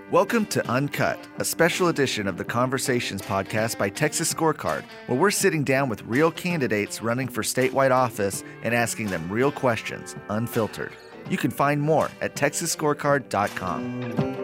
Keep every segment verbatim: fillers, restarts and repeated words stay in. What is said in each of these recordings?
Welcome to Uncut, a special edition of the Conversations podcast by Texas Scorecard, where we're sitting down with real candidates running for statewide office and asking them real questions, unfiltered. You can find more at texas scorecard dot com.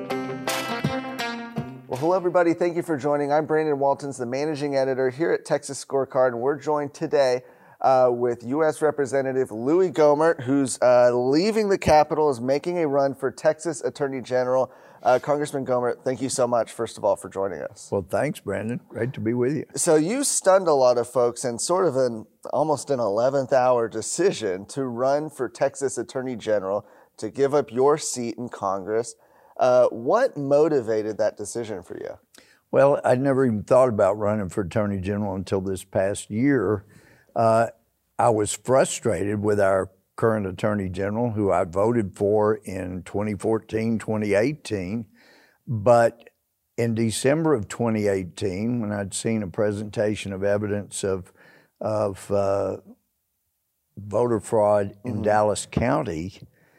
Well, hello, everybody. Thank you for joining. I'm Brandon Waltons, the managing editor here at Texas Scorecard, and we're joined today uh, with U S Representative Louie Gohmert, who's uh, leaving the Capitol, is making a run for Texas Attorney General. Uh, Congressman Gohmert, thank you so much, first of all, for joining us. Well, thanks, Brandon. Great to be with you. So you stunned a lot of folks in sort of an almost an eleventh hour decision to run for Texas Attorney General, to give up your seat in Congress. Uh, what motivated that decision for you? Well, I'd never even thought about running for Attorney General until this past year. Uh, I was frustrated with our current Attorney General, who I voted for in twenty fourteen, twenty eighteen. But in December of twenty eighteen, when I'd seen a presentation of evidence of, of uh, voter fraud in mm-hmm. Dallas County,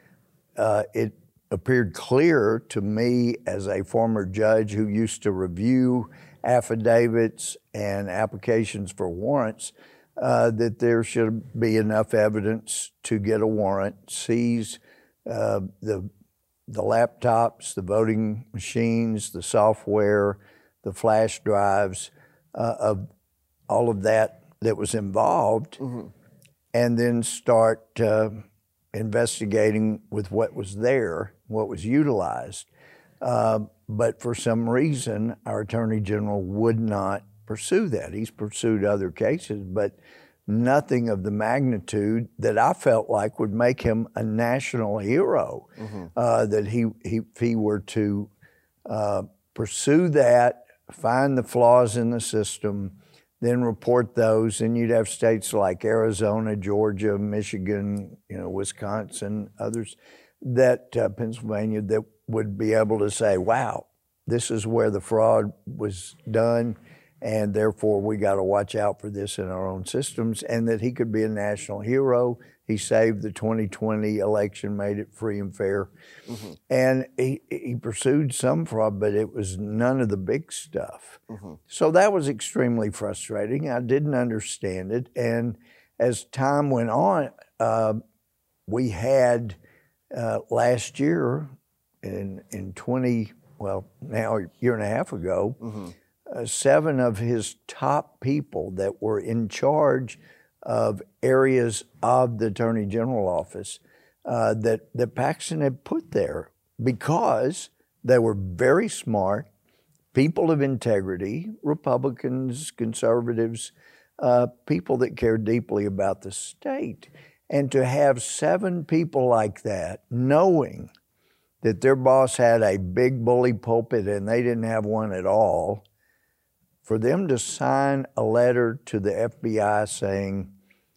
uh, it appeared clear to me as a former judge who used to review affidavits and applications for warrants Uh, that there should be enough evidence to get a warrant, seize uh, the the laptops, the voting machines, the software, the flash drives, uh, of all of that that was involved, mm-hmm. and then start uh, investigating with what was there, what was utilized. Uh, but for some reason, our Attorney General would not pursue that. He's pursued other cases, but nothing of the magnitude that I felt like would make him a national hero. Mm-hmm. Uh, that he, he if he were to uh, pursue that, find the flaws in the system, then report those, and you'd have states like Arizona, Georgia, Michigan, you know, Wisconsin, others, that uh, Pennsylvania, that would be able to say, wow, this is where the fraud was done, and therefore we got to watch out for this in our own systems, and that he could be a national hero. He saved the twenty twenty election, made it free and fair. Mm-hmm. And he, he pursued some fraud, but it was none of the big stuff. Mm-hmm. So that was extremely frustrating. I didn't understand it. And as time went on, uh, we had uh, last year in, in twenty, well, now a year and a half ago, mm-hmm. Uh, seven of his top people that were in charge of areas of the Attorney General office uh, that, that Paxton had put there because they were very smart, people of integrity, Republicans, conservatives, uh, people that care deeply about the state. And to have seven people like that, knowing that their boss had a big bully pulpit and they didn't have one at all, for them to sign a letter to the F B I saying,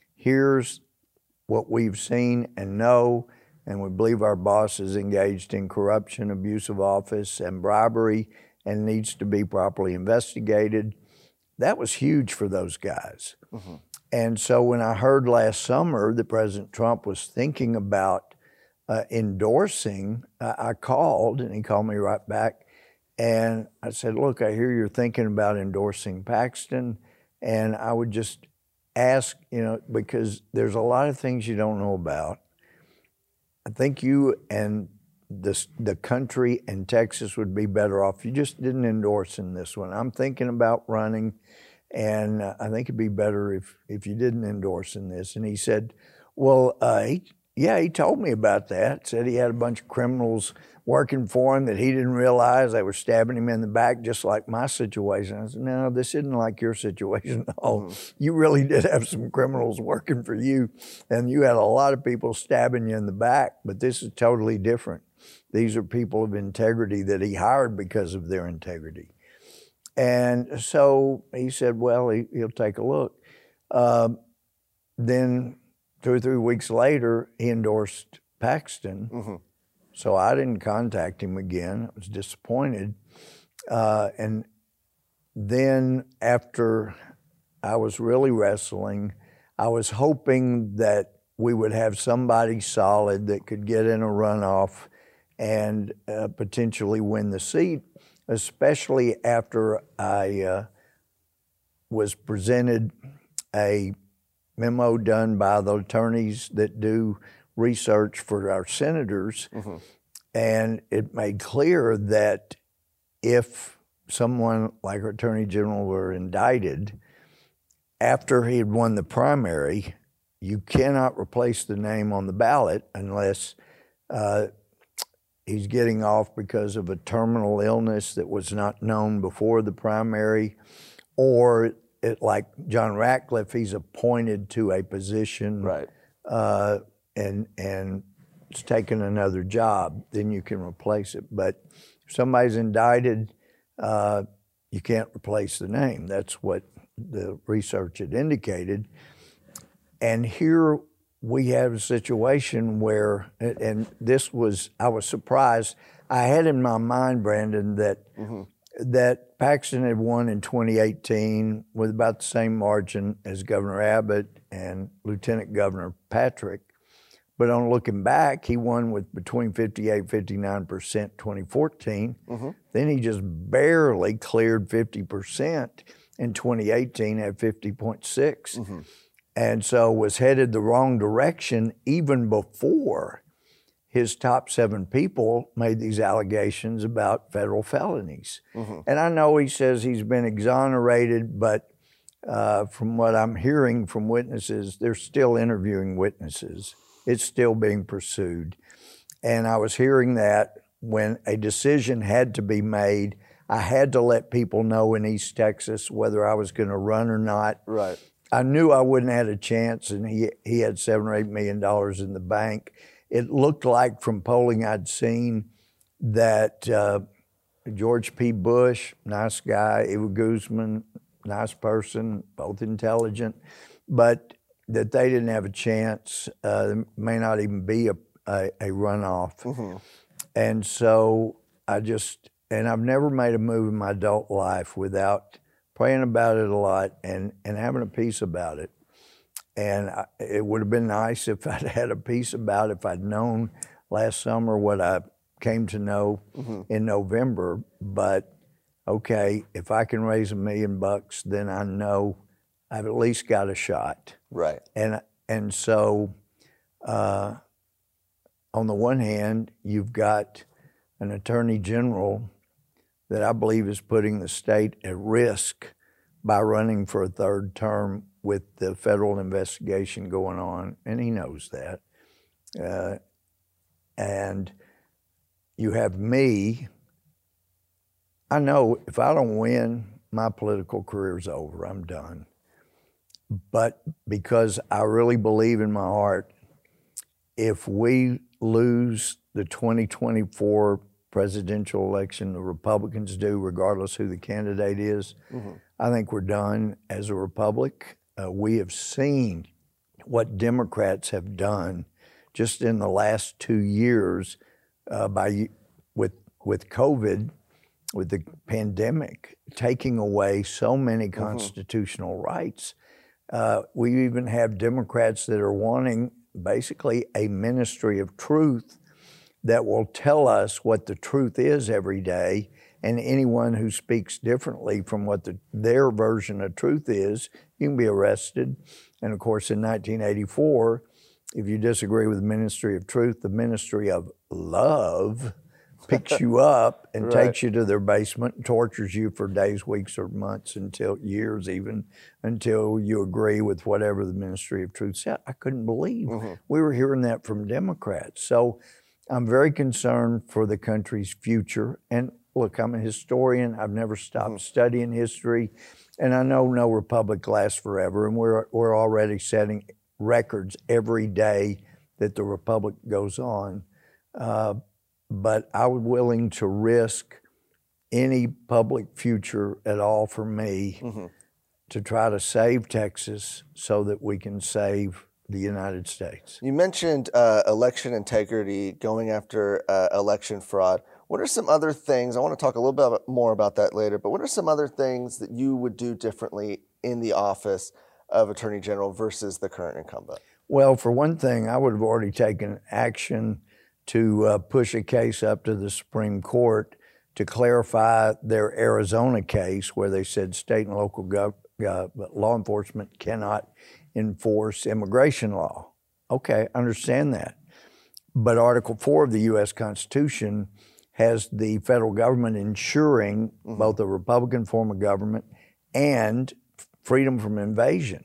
here's what we've seen and know, and we believe our boss is engaged in corruption, abuse of office, and bribery, and needs to be properly investigated, that was huge for those guys. Mm-hmm. And so when I heard last summer that President Trump was thinking about uh, endorsing, I, I called, and he called me right back. And I said, look, I hear you're thinking about endorsing Paxton, and I would just ask, you know, because there's a lot of things you don't know about. I think you and the, the country and Texas would be better off if you just didn't endorse in this one. I'm thinking about running, and I think it'd be better if, if you didn't endorse in this. And he said, well, uh, he, yeah, he told me about that. Said he had a bunch of criminals working for him that he didn't realize they were stabbing him in the back, just like my situation. I said, no, this isn't like your situation at all. Mm-hmm. You really did have some criminals working for you, and you had a lot of people stabbing you in the back, but this is totally different. These are people of integrity that he hired because of their integrity. And so he said, well, he, he'll take a look. Uh, then two or three weeks later, he endorsed Paxton. Mm-hmm. So I didn't contact him again. I was disappointed. Uh, and then after I was really wrestling, I was hoping that we would have somebody solid that could get in a runoff and uh, potentially win the seat, especially after I uh, was presented a memo done by the attorneys that do research for our senators, mm-hmm. and it made clear that if someone like our Attorney General were indicted, after he had won the primary, you cannot replace the name on the ballot unless uh, he's getting off because of a terminal illness that was not known before the primary, or it, like John Ratcliffe, he's appointed to a position, right. uh, and and it's taken another job, then you can replace it. But if somebody's indicted, uh, you can't replace the name. That's what the research had indicated. And here we have a situation where, and this was, I was surprised. I had in my mind, Brandon, that mm-hmm. that Paxton had won in twenty eighteen with about the same margin as Governor Abbott and Lieutenant Governor Patrick. But on looking back, he won with between fifty-eight, fifty-nine percent twenty fourteen. Mm-hmm. Then he just barely cleared fifty percent in twenty eighteen at fifty point six. Mm-hmm. And so was headed the wrong direction even before his top seven people made these allegations about federal felonies. Mm-hmm. And I know he says he's been exonerated, but uh, from what I'm hearing from witnesses, they're still interviewing witnesses. It's still being pursued. And I was hearing that when a decision had to be made, I had to let people know in East Texas whether I was going to run or not. Right. I knew I wouldn't have a chance, and he he had seven or eight million dollars in the bank. It looked like from polling I'd seen that uh, George P. Bush, nice guy, Eva Guzman, nice person, both intelligent, but that they didn't have a chance. Uh, there may not even be a, a, a runoff. Mm-hmm. And so I just, and I've never made a move in my adult life without praying about it a lot and, and having a peace about it. And I, it would have been nice if I'd had a peace about it, if I'd known last summer what I came to know mm-hmm. in November. But okay, if I can raise a million bucks, then I know I've at least got a shot. Right. And and so uh, on the one hand, you've got an attorney general that I believe is putting the state at risk by running for a third term with the federal investigation going on, and he knows that. Uh, and you have me. I know if I don't win, my political career's over. I'm done. But because I really believe in my heart, if we lose the twenty twenty-four presidential election, the Republicans do, regardless who the candidate is, mm-hmm. I think we're done as a republic. Uh, we have seen what Democrats have done just in the last two years uh, by with with COVID, with the pandemic, taking away so many constitutional mm-hmm. rights. Uh, we even have Democrats that are wanting basically a ministry of truth that will tell us what the truth is every day, and anyone who speaks differently from what the, their version of truth is, you can be arrested. And of course, in nineteen eighty-four, if you disagree with the ministry of truth, the ministry of love picks you up and right. takes you to their basement and tortures you for days, weeks, or months, until years even, until you agree with whatever the ministry of truth said. I couldn't believe mm-hmm. we were hearing that from Democrats. So I'm very concerned for the country's future. And look, I'm a historian. I've never stopped mm-hmm. studying history. And I know no republic lasts forever. And we're we're already setting records every day that the republic goes on. Uh, but I was willing to risk any public future at all for me mm-hmm. to try to save Texas so that we can save the United States. You mentioned uh, election integrity, going after uh, election fraud. What are some other things, I want to talk a little bit more about that later, but what are some other things that you would do differently in the office of Attorney General versus the current incumbent? Well, for one thing, I would have already taken action to uh, push a case up to the Supreme Court to clarify their Arizona case where they said state and local gov- uh, law enforcement cannot enforce immigration law. Okay, understand that. But Article four of the U S Constitution has the federal government ensuring mm-hmm. both a Republican form of government and freedom from invasion.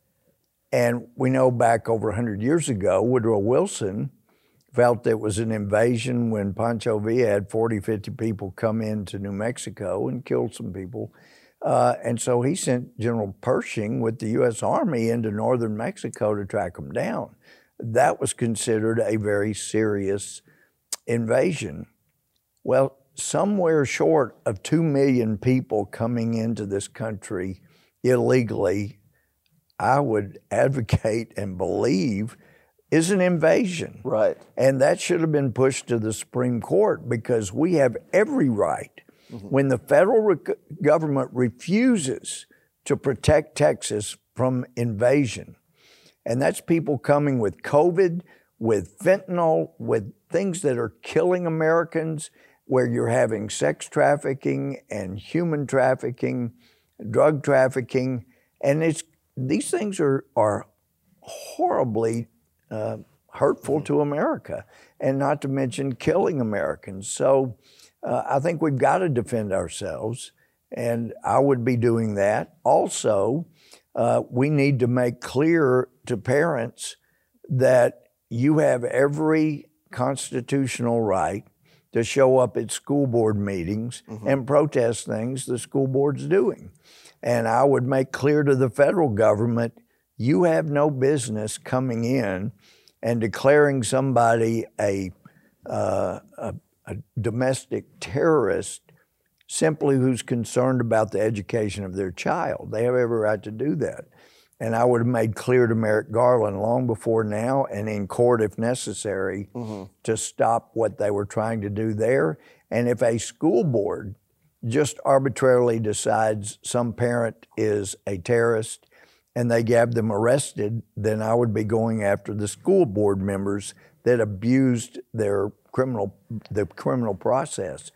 And we know back over one hundred years ago, Woodrow Wilson felt it was an invasion when Pancho Villa had forty, fifty people come into New Mexico and killed some people. Uh, and so he sent General Pershing with the U S Army into northern Mexico to track them down. That was considered a very serious invasion. Well, somewhere short of two million people coming into this country illegally, I would advocate and believe is an invasion. Right. And that should have been pushed to the Supreme Court because we have every right. Mm-hmm. When the federal re- government refuses to protect Texas from invasion, and that's people coming with COVID, with fentanyl, with things that are killing Americans, where you're having sex trafficking and human trafficking, drug trafficking, and it's these things are are horribly uh, hurtful mm-hmm. to America, and not to mention killing Americans. So uh, I think we've got to defend ourselves, and I would be doing that. Also, uh, we need to make clear to parents that you have every constitutional right to show up at school board meetings mm-hmm. and protest things the school board's doing. And I would make clear to the federal government, you have no business coming in and declaring somebody a, uh, a, a domestic terrorist simply who's concerned about the education of their child. They have every right to do that. And I would have made clear to Merrick Garland long before now and in court if necessary mm-hmm. to stop what they were trying to do there. And if a school board just arbitrarily decides some parent is a terrorist and they have them arrested, then I would be going after the school board members that abused their criminal, the criminal process.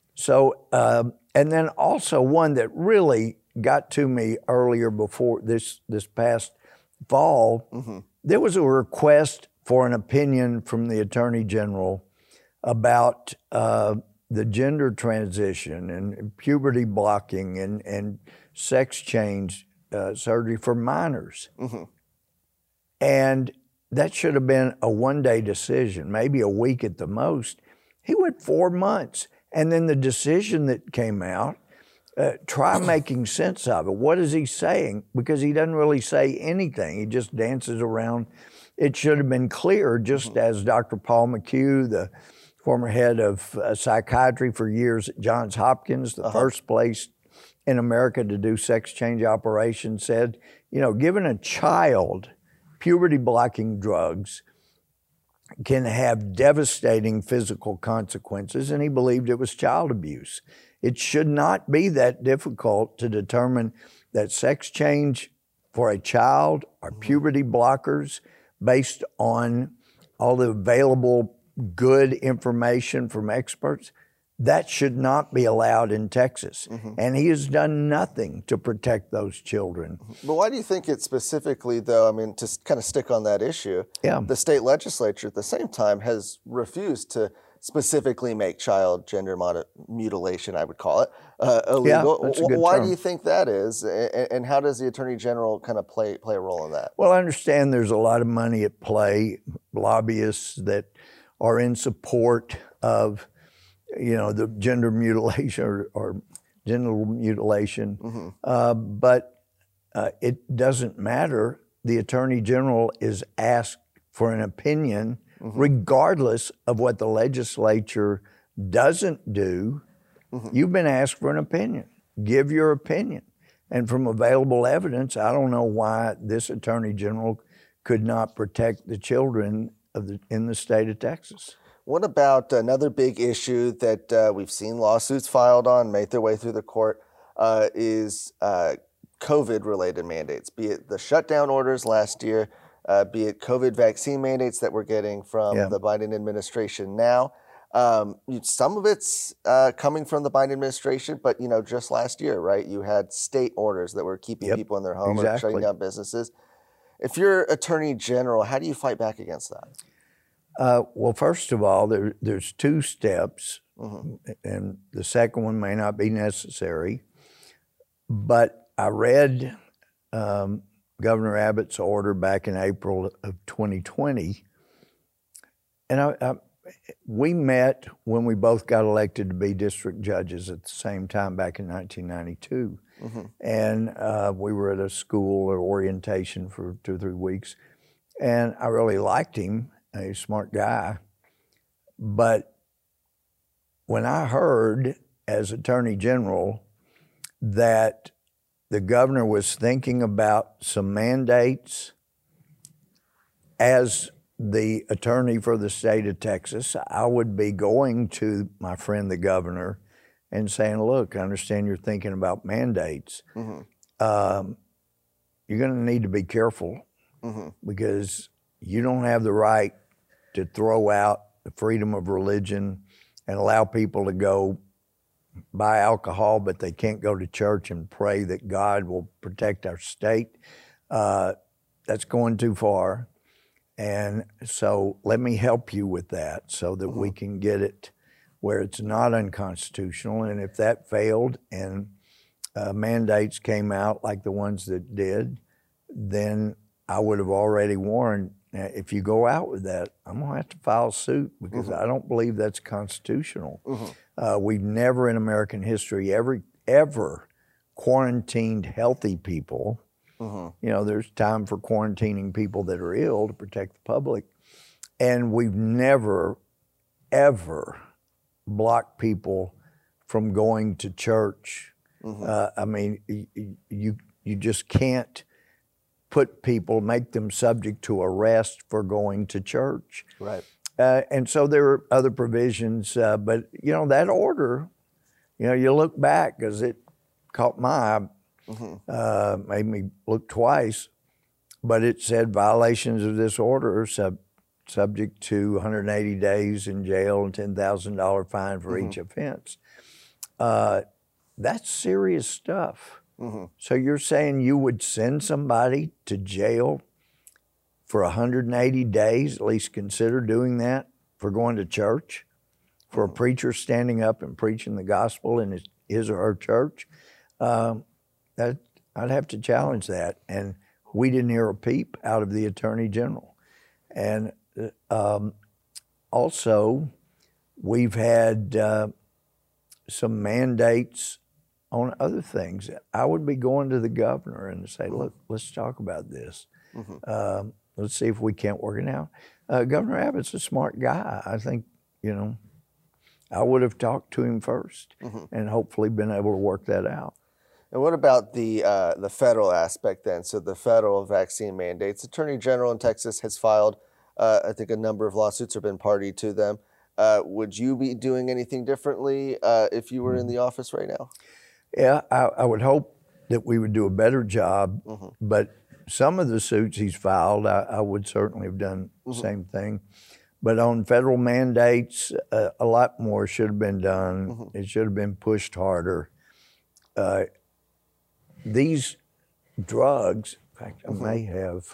So, uh, and then also one that really got to me earlier before this, this past fall, mm-hmm. there was a request for an opinion from the Attorney General about uh, the gender transition and puberty blocking and, and sex change uh, surgery for minors. Mm-hmm. And that should have been a one-day decision, maybe a week at the most. He went four months. And then the decision that came out, uh, try making sense of it. What is he saying? Because he doesn't really say anything. He just dances around. It should have been clear, just mm-hmm. as Doctor Paul McHugh, the former head of uh, psychiatry for years at Johns Hopkins, the uh-huh. first place in America to do sex change operations, said, you know, giving a child puberty-blocking drugs can have devastating physical consequences, and he believed it was child abuse. It should not be that difficult to determine that sex change for a child or puberty blockers based on all the available good information from experts. That should not be allowed in Texas. Mm-hmm. And he has done nothing to protect those children. But why do you think it specifically, though, I mean, to kind of stick on that issue, yeah. the state legislature at the same time has refused to specifically make child gender mod- mutilation, I would call it, uh, illegal. Yeah, that's a good why term. do you think that is? And, and how does the Attorney General kind of play, play a role in that? Well, I understand there's a lot of money at play, lobbyists that are in support of you know, the gender mutilation or, or genital mutilation. Mm-hmm. Uh, but uh, it doesn't matter. The Attorney General is asked for an opinion mm-hmm. regardless of what the legislature doesn't do. Mm-hmm. You've been asked for an opinion. Give your opinion. And from available evidence, I don't know why this Attorney General could not protect the children of the, in the state of Texas. What about another big issue that uh, we've seen lawsuits filed on, made their way through the court, uh, is uh, COVID-related mandates, be it the shutdown orders last year, uh, be it COVID vaccine mandates that we're getting from Yeah. the Biden administration now. Um, you- some of it's uh, coming from the Biden administration, but you know, just last year, right? You had state orders that were keeping Yep, people in their home or exactly. shutting down businesses. If you're Attorney General, how do you fight back against that? Uh, well, first of all, there, there's two steps, Mm-hmm. and the second one may not be necessary. But I read um, Governor Abbott's order back in April of twenty twenty, and I, I, we met when we both got elected to be district judges at the same time back in nineteen ninety-two. Mm-hmm. And uh, we were at a school or orientation for two or three weeks, and I really liked him. A smart guy. But when I heard as Attorney General that the governor was thinking about some mandates, as the attorney for the state of Texas, I would be going to my friend the governor and saying, look, I understand you're thinking about mandates. Mm-hmm. Um, you're going to need to be careful mm-hmm. because you don't have the right to throw out the freedom of religion and allow people to go buy alcohol, but they can't go to church and pray that God will protect our state. Uh, that's going too far. And so let me help you with that so that mm-hmm. we can get it where it's not unconstitutional. And if that failed and uh, mandates came out like the ones that did, then I would have already warned, if you go out with that, I'm going to have to file suit because mm-hmm. I don't believe that's constitutional. Mm-hmm. Uh, we've never in American history ever, ever quarantined healthy people. Mm-hmm. You know, there's time for quarantining people that are ill to protect the public. And we've never, ever blocked people from going to church. Mm-hmm. Uh, I mean, you you just can't put people, make them subject to arrest for going to church. Right. Uh, and so there are other provisions, uh, but, you know, that order, you know, you look back because it caught my eye, mm-hmm. uh, made me look twice, but it said violations of this order are sub- subject to one hundred eighty days in jail and ten thousand dollars fine for mm-hmm. each offense. Uh, that's serious stuff. Mm-hmm. So you're saying you would send somebody to jail for one hundred eighty days, at least consider doing that, for going to church, for mm-hmm. a preacher standing up and preaching the gospel in his, his or her church? Um, that I'd have to challenge that. And we didn't hear a peep out of the Attorney General. And um, also, we've had uh, some mandates on other things. I would be going to the governor and say, look, let's talk about this. Mm-hmm. Um, let's see if we can't work it out. Uh, Governor Abbott's a smart guy. I think, you know, I would have talked to him first mm-hmm. and hopefully been able to work that out. And what about the uh, the federal aspect then? So the federal vaccine mandates. Attorney General in Texas has filed, uh, I think, a number of lawsuits or been party to them. Uh, would you be doing anything differently uh, if you were in the office right now? Yeah, I, I would hope that we would do a better job, mm-hmm. but some of the suits he's filed, I, I would certainly have done the mm-hmm. same thing. But on federal mandates, uh, a lot more should have been done. Mm-hmm. It should have been pushed harder. Uh, these drugs, in fact, I mm-hmm. may have,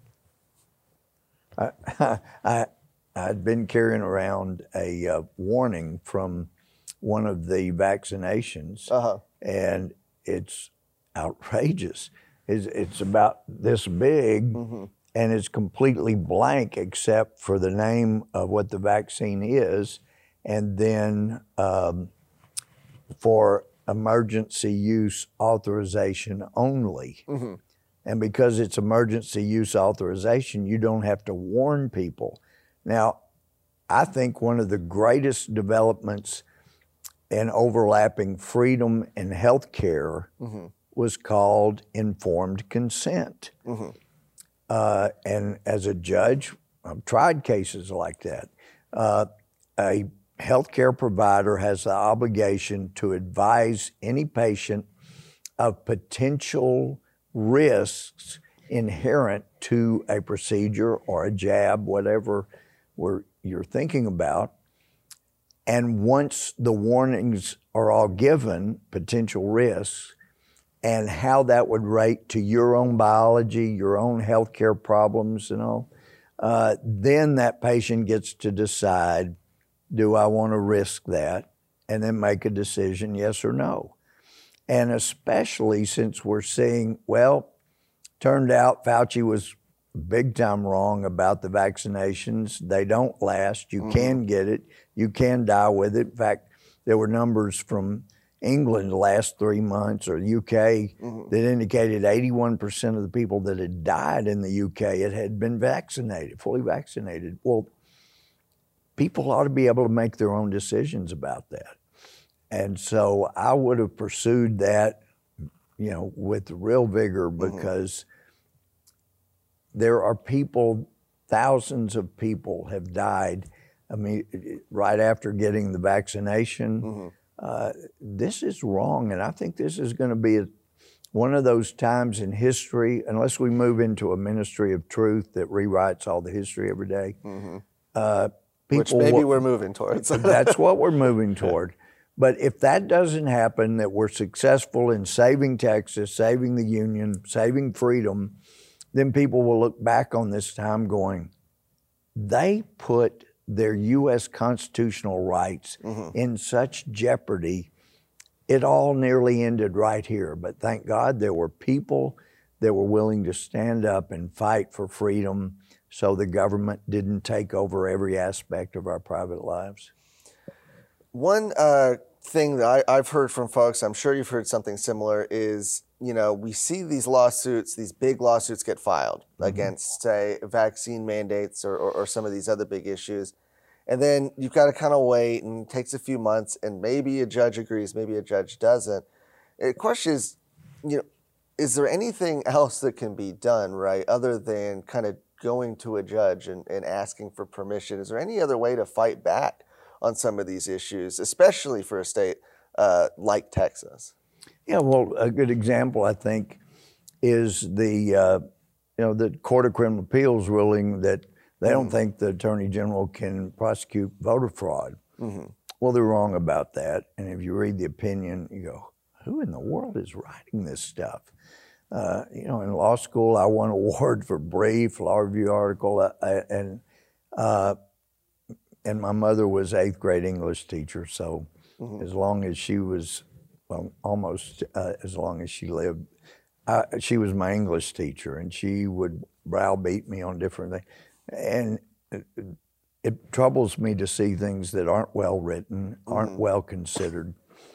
I, I, I'd been carrying around a uh, warning from one of the vaccinations, uh-huh. and it's outrageous. It's, it's about this big, mm-hmm. and it's completely blank except for the name of what the vaccine is, and then um, for emergency use authorization only. Mm-hmm. And because it's emergency use authorization, you don't have to warn people. Now, I think one of the greatest developments in overlapping freedom in health care mm-hmm. was called informed consent. Mm-hmm. Uh, and as a judge, I've tried cases like that. Uh, a healthcare provider has the obligation to advise any patient of potential risks inherent to a procedure or a jab, whatever we're, you're thinking about. And once the warnings are all given, potential risks, and how that would rate to your own biology, your own healthcare problems and all, uh, then that patient gets to decide, do I want to risk that? And then make a decision, yes or no. And especially since we're seeing, well, turned out Fauci was big time wrong about the vaccinations. They don't last. You mm-hmm. can get it. You can die with it. In fact, there were numbers from England the last three months or the U K mm-hmm. that indicated eighty-one percent of the people that had died in the U K it had been vaccinated, fully vaccinated. Well, people ought to be able to make their own decisions about that. And so I would have pursued that, you know, with real vigor because mm-hmm. there are people, thousands of people have died, I mean, right after getting the vaccination. Mm-hmm. Uh, this is wrong, and I think this is going to be a, one of those times in history, unless we move into a ministry of truth that rewrites all the history every day. Mm-hmm. Uh, Which maybe will, we're moving towards. That's what we're moving toward. But if that doesn't happen, that we're successful in saving Texas, saving the Union, saving freedom, then people will look back on this time going, they put their U S constitutional rights mm-hmm. in such jeopardy. It all nearly ended right here. But thank God there were people that were willing to stand up and fight for freedom so the government didn't take over every aspect of our private lives. One uh, thing that I, I've heard from folks, I'm sure you've heard something similar, is, you know, we see these lawsuits, these big lawsuits get filed mm-hmm. against, say, vaccine mandates or, or, or some of these other big issues. And then you've got to kind of wait, and it takes a few months, and maybe a judge agrees, maybe a judge doesn't. The question is, you know, is there anything else that can be done, right, other than kind of going to a judge and, and asking for permission? Is there any other way to fight back on some of these issues, especially for a state uh, like Texas? Yeah, well, a good example, I think, is the uh, you know the Court of Criminal Appeals ruling that they don't mm-hmm. think the Attorney General can prosecute voter fraud. Mm-hmm. Well, they're wrong about that. And if you read the opinion, you go, who in the world is writing this stuff? Uh, you know, in law school, I won an award for brief, law review article, uh, and uh, and my mother was eighth grade English teacher. So mm-hmm. as long as she was, well, almost uh, as long as she lived, uh, she was my English teacher, and she would browbeat me on different things. And it, it troubles me to see things that aren't well written, aren't mm-hmm. well considered.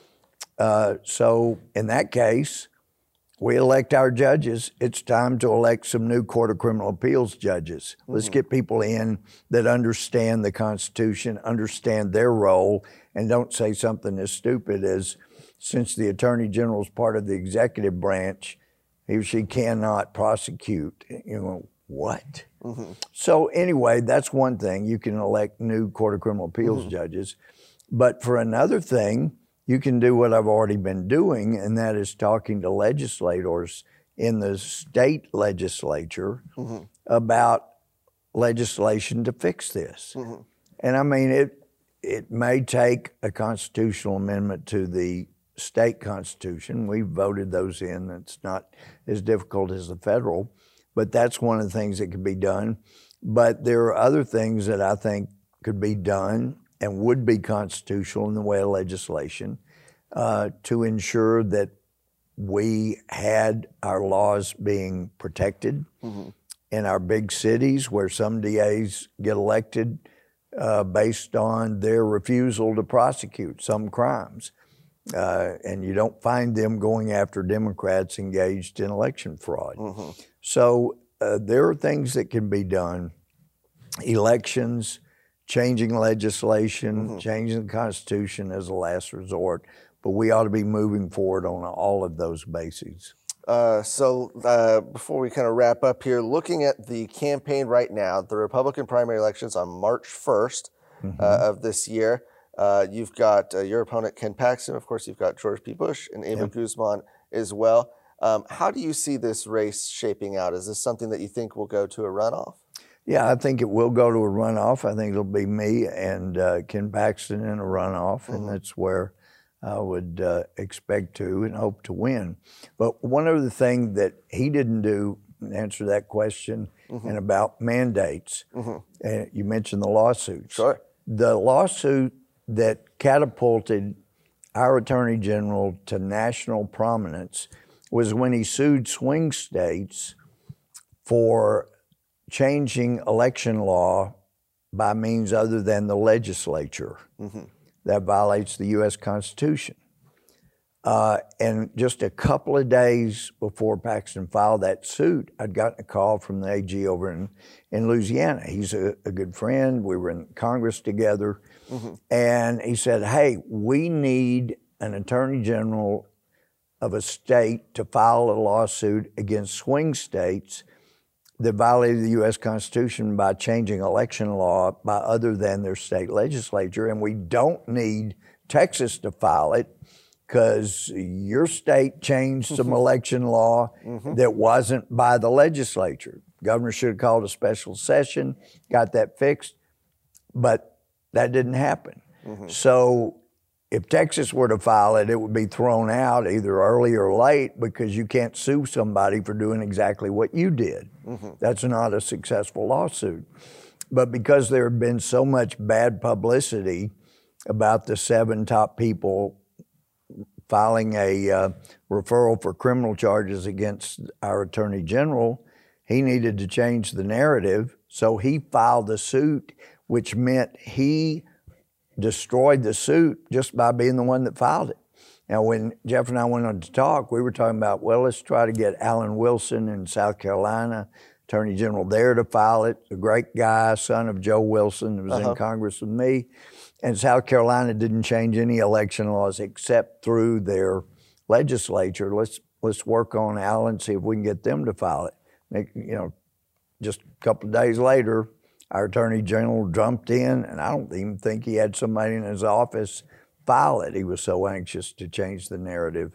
Uh, so in that case, we elect our judges. It's time to elect some new Court of Criminal Appeals judges. Mm-hmm. Let's get people in that understand the Constitution, understand their role, and don't say something as stupid as, since the Attorney General is part of the executive branch, he or she cannot prosecute. You know, what? Mm-hmm. So anyway, that's one thing. You can elect new Court of Criminal Appeals mm-hmm. judges. But for another thing, you can do what I've already been doing, and that is talking to legislators in the state legislature mm-hmm. about legislation to fix this. Mm-hmm. And I mean, it it may take a constitutional amendment to the state constitution. We've voted those in. It's not as difficult as the federal, but that's one of the things that could be done. But there are other things that I think could be done and would be constitutional in the way of legislation uh, to ensure that we had our laws being protected mm-hmm. in our big cities, where some D As get elected uh, based on their refusal to prosecute some crimes. Uh, and you don't find them going after Democrats engaged in election fraud. Mm-hmm. So uh, there are things that can be done. Elections, changing legislation, mm-hmm. changing the Constitution as a last resort, but we ought to be moving forward on all of those bases. Uh, so uh, before we kind of wrap up here, looking at the campaign right now, the Republican primary elections on March first mm-hmm. uh, of this year, uh, you've got uh, your opponent, Ken Paxton. Of course, you've got George P. Bush and Amy yep. Guzman as well. Um, how do you see this race shaping out? Is this something that you think will go to a runoff? Yeah, I think it will go to a runoff. I think it'll be me and uh, Ken Paxton in a runoff, mm-hmm. and that's where I would uh, expect to and hope to win. But one other thing that he didn't do, answer that question, mm-hmm. and about mandates, mm-hmm. uh, you mentioned the lawsuits. Sure. The lawsuit that catapulted our Attorney General to national prominence was when he sued swing states for changing election law by means other than the legislature. Mm-hmm. That violates the U S Constitution. Uh, and just a couple of days before Paxton filed that suit, I'd gotten a call from the A G over in, in Louisiana. He's a, a good friend. We were in Congress together. Mm-hmm. And he said, hey, we need an attorney general of a state to file a lawsuit against swing states that violated the U S Constitution by changing election law by other than their state legislature. And we don't need Texas to file it because your state changed some election law mm-hmm. that wasn't by the legislature. Governor should have called a special session, got that fixed, but that didn't happen. Mm-hmm. So if Texas were to file it, it would be thrown out either early or late because you can't sue somebody for doing exactly what you did. Mm-hmm. That's not a successful lawsuit. But because there had been so much bad publicity about the seven top people filing a uh, referral for criminal charges against our Attorney General, he needed to change the narrative. So he filed a suit, which meant he destroyed the suit just by being the one that filed it. Now, when Jeff and I went on to talk, we were talking about, well, let's try to get Alan Wilson in South Carolina, Attorney General there, to file it. A great guy, son of Joe Wilson, who was uh-huh. in Congress with me. And South Carolina didn't change any election laws except through their legislature. Let's let's work on Alan, see if we can get them to file it. Make, you know, just a couple of days later, our Attorney General jumped in, and I don't even think he had somebody in his office file it. He was so anxious to change the narrative.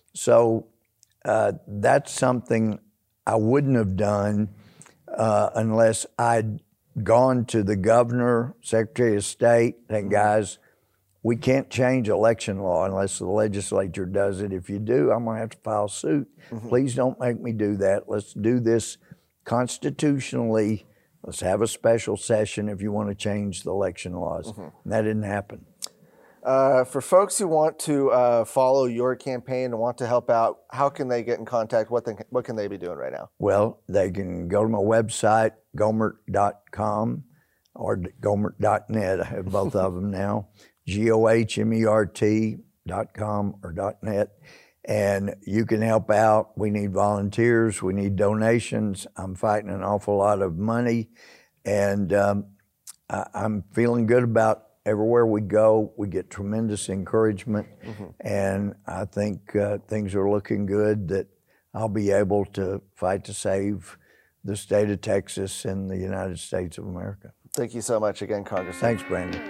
So uh, that's something I wouldn't have done uh, unless I'd gone to the governor, Secretary of State, and guys, we can't change election law unless the legislature does it. If you do, I'm gonna have to file suit. Mm-hmm. Please don't make me do that. Let's do this constitutionally. Let's have a special session if you want to change the election laws. Mm-hmm. And that didn't happen. Uh, for folks who want to uh, follow your campaign and want to help out, how can they get in contact? What, they, what can they be doing right now? Well, they can go to my website, gohmert dot com or gohmert dot net. I have both of them now, G O H M E R T dot com or .net. And you can help out. We need volunteers. We need donations. I'm fighting an awful lot of money. And um, I, I'm feeling good about everywhere we go. We get tremendous encouragement. Mm-hmm. And I think uh, things are looking good that I'll be able to fight to save the state of Texas and the United States of America. Thank you so much again, Congressman. Thanks, Brandon.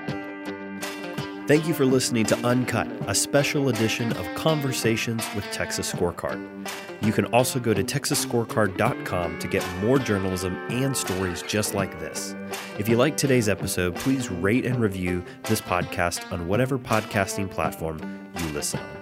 Thank you for listening to Uncut, a special edition of Conversations with Texas Scorecard. You can also go to texas scorecard dot com to get more journalism and stories just like this. If you liked today's episode, please rate and review this podcast on whatever podcasting platform you listen on.